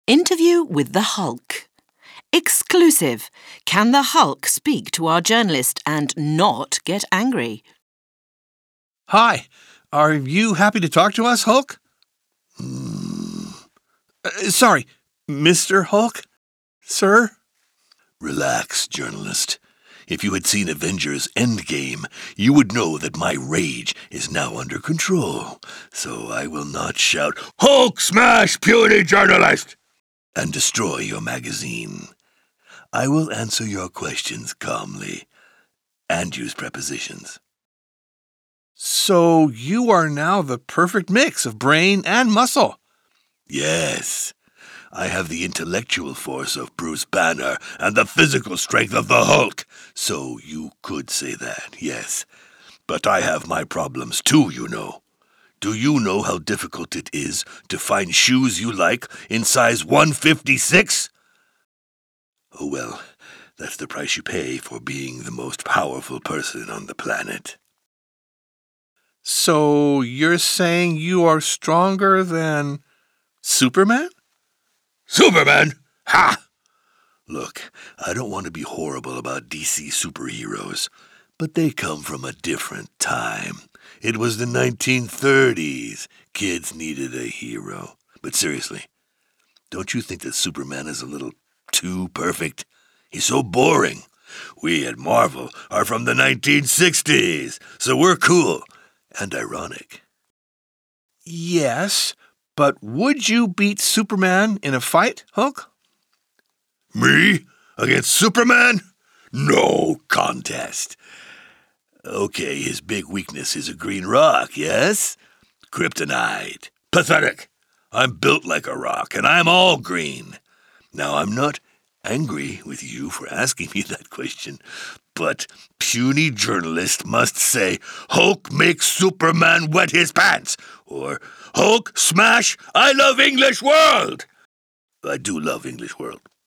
Interview with the Hulk. Exclusive. Can the Hulk speak to our journalist and not get angry? Hi. Are you happy to talk to us, Hulk? Sorry, Mr. Hulk? Sir? Relax, journalist. If you had seen Avengers Endgame, you would know that my rage is now under control. So I will not shout, "Hulk smash, puny journalist!" and destroy your magazine. I will answer your questions calmly and use prepositions. So you are now the perfect mix of brain and muscle. Yes. I have the intellectual force of Bruce Banner and the physical strength of the Hulk. So you could say that, yes. But I have my problems too, you know. Do you know how difficult it is to find shoes you like in size 156? Oh well, that's the price you pay for being the most powerful person on the planet. So you're saying you are stronger than Superman? Superman? Ha! Look, I don't want to be horrible about DC superheroes, but they come from a different time. It was the 1930s. Kids needed a hero. But seriously, don't you think that Superman is a little too perfect? He's so boring. We at Marvel are from the 1960s, so we're cool and ironic. Yes, but would you beat Superman in a fight, Hulk? Me? Against Superman? No contest. Okay, his big weakness is a green rock, yes? Kryptonite. Pathetic. I'm built like a rock, and I'm all green. Now, I'm not angry with you for asking me that question, but puny journalist must say, "Hulk makes Superman wet his pants," or "Hulk smash, I love English world." I do love English world.